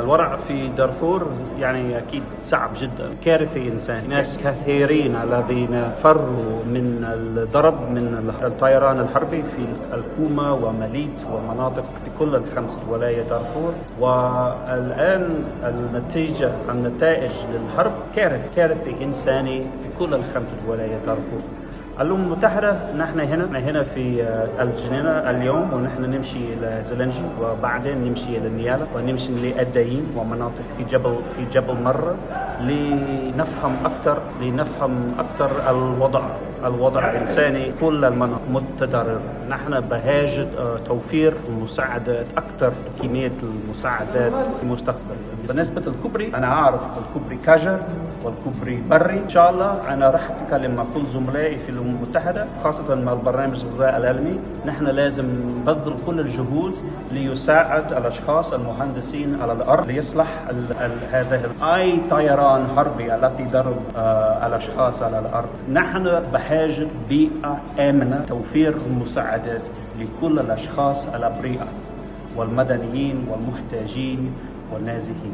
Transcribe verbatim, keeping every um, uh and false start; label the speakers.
Speaker 1: الوضع في دارفور يعني أكيد صعب جدا، كارثي إنساني. ناس كثيرين الذين فروا من الضرب من الطيران الحربي في الكومة ومليت ومناطق في كل الخمس ولايات دارفور، والآن النتيجة النتائج للحرب كارث كارثي إنساني في كل الخمس ولايات دارفور. الأمم المتحدة نحن هنا هنا في الجنينة اليوم، ونحن نمشي إلى زلنجي وبعدين نمشي إلى النيالة ونمشي لأدايين ومناطق في جبل في جبل مرة لنفهم أكثر لنفهم أكثر الوضع الوضع الإنساني. كل المناطق متضررة. نحن بحاجة توفير مساعدات أكثر، كمية المساعدات في المستقبل. بالنسبة للكوبري، أنا أعرف الكوبري كاجر والكوبري بري. إن شاء الله أنا راح أتكلم مع كل زملائي في الأمم المتحدة، خاصة مع البرنامج الغذائي العالمي. نحن لازم نبذل كل الجهود ليساعد الأشخاص المهندسين على الأرض ليصلح هذا أي طيران حربي التي ضرب آه الأشخاص على الأرض. نحن بحاجة بيئة آمنة، توفير المساعدات لكل الأشخاص الأبرياء والمدنيين والمحتاجين والنازحين.